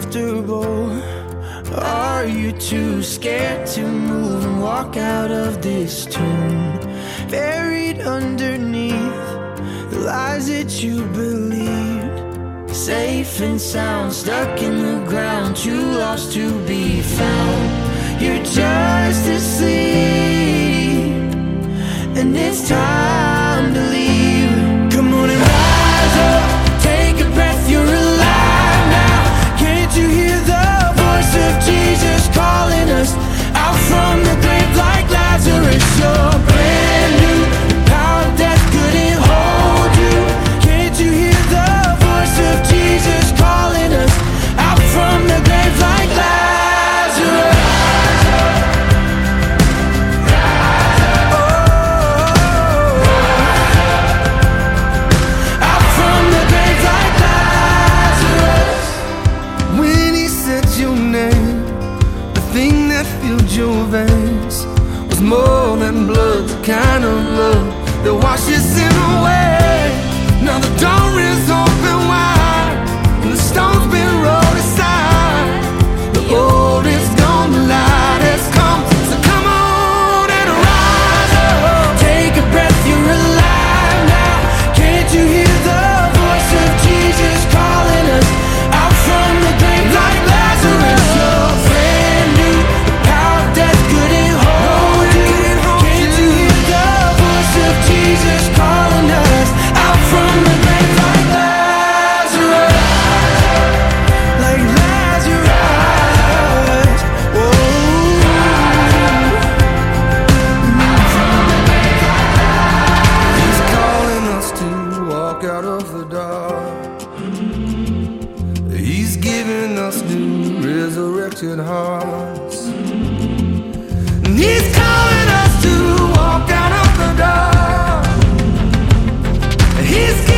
comfortable? Are you too scared to move and walk out of this tomb? Buried underneath the lies that you believed, safe and sound, stuck in the ground, too lost to be found. You're just asleep, and it's time to leave. Come on and rise up, take a breath, you're alive now. Can't you hear the voice of Jesus calling us out from the grave like Lazarus? You're brand new, the power of death couldn't hold you. Can't you hear the voice of Jesus calling us out from the grave like Lazarus? Out from the grave like Lazarus. When he said your name, the thing that filled your veins was more than blood, the kind of love that washes sin away. Now the door is open wide, and the stone's been rolled aside. The old is gone, the light has come. So come on and rise up, take a breath, you're alive now. Can't you hear the voice of Jesus calling us out from the grave like Lazarus? You're brand new, the power of death couldn't hold you. Can't you hear the voice of Jesus calling us out from the grave like Lazarus? Like Lazarus. Whoa. He's calling us to walk out of the dark. He's giving us new resurrected hearts. And he's calling us to walk out of the dark. He's